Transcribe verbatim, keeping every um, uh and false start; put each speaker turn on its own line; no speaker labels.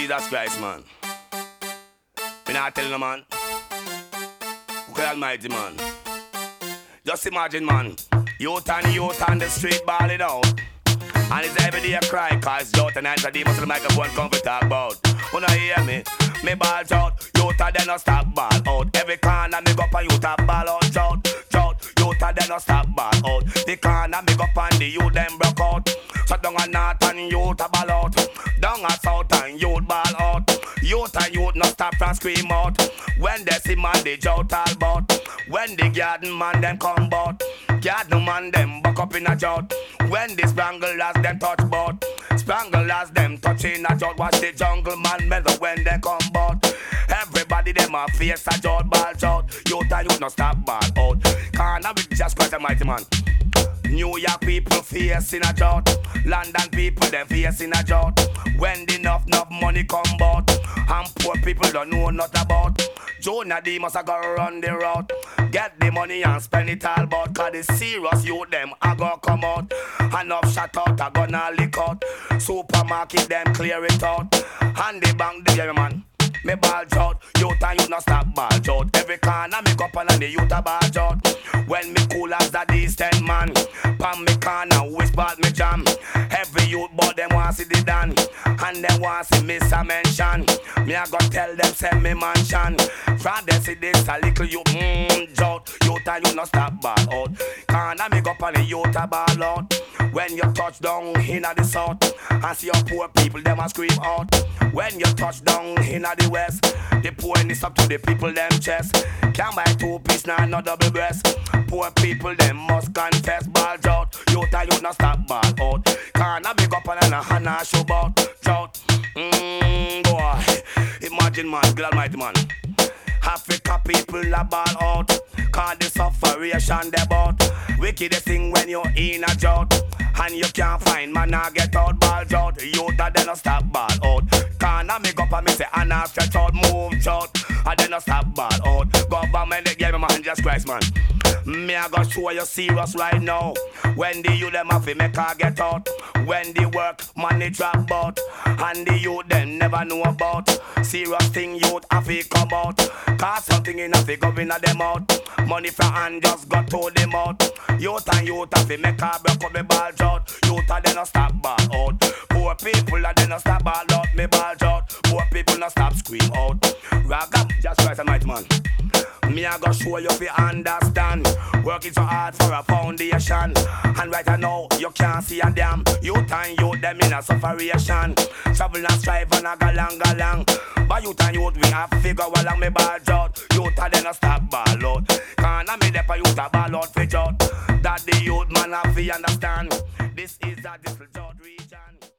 Jesus Christ, man. Me not telling no man. Okay, Almighty, man. Just imagine, man. Youth and youth on the street balling out. And it's every day a cry, cause youth and answer demons to the microphone come to talk about. Wanna hear me? Me balls out. Youth and then no stop ball out. Every corner me go up and youth and ball out. Shout, shout. Youth and then no stop ball out. The corner me go up and the youth them broke out. So down a north and youth a ball out. Down a south and youth ball out. Youth and youth no stop and scream out. When they see man they shout all about. When the garden man them come bout. Garden man them buck up in a jout. When the spranglers them touch bout. Spranglers them touch in a jout. Watch the jungle man measure when they come bout. Everybody them a face a jout ball shout. Youth and youth no stop ball out. Can't have it just quite a mighty man. New York people facing a drought. London people them facing a drought. When the enough enough money come bout. And poor people don't know not about. Jonah D must a go run the route. Get the money and spend it all bout. Cause the serious youth them a go come out. Enough shut out a gonna lick out. Supermarket them clear it out. And the bank the yeah, man. Me ball out, youth and youth no stop ball out. Every corner me go up and the youth a ball out. When me cool as the distant man, pan me corner whisper me jam. Every youth but them want see the dan, and them want see me a mention. Me a go tell them send me mansion. From them see this a little youth mmm out. Youth and youth no stop ball out. Corner me go up and the youth a ball out. When you touch down inna the south, and see your poor people them a scream out. When you touch down inna the west, the poorness up to the people them chest. Can't buy two piece now no double breast. Poor people them must confess balls out. Youth and youth no stop ball out. Can't a big up and a hana show bout drought. Mmm boy, imagine man, God Almighty man. Africa people a ball out. Cause the sufferation they bout. Wickedest thing when you're in a drought. And you can't find man a get out balls out. Youth a then no stop ball out. Can't a make up and me say and a stretch out, move out. And then no stop ball out. Government they give me man Jesus Christ man. Me a go show you serious right now. When the youth them have to make a get out. When the work money drop out. And the youth them never know about. Serious thing youth have to come out. Cause something in a fi go in a them out. Money for hand just got to them out. Youth and youth have to make a break up me ball out. Youth a then no stop ball out. Poor people a then no stop ball out. Me ball out. Poor people no stop scream out. Ragam just right a night man. Me a go show you fi understand. Working so hard for a foundation. And right now you can't see a damn. Youth and youth them in a sufferation. Travel and strive and a galang galang. But youth and youth we have figure along me ball out. Youth a then no stop ball out. Can't a me dep a youth a ball out fi out. That the youth man have fi understand. This is a different region.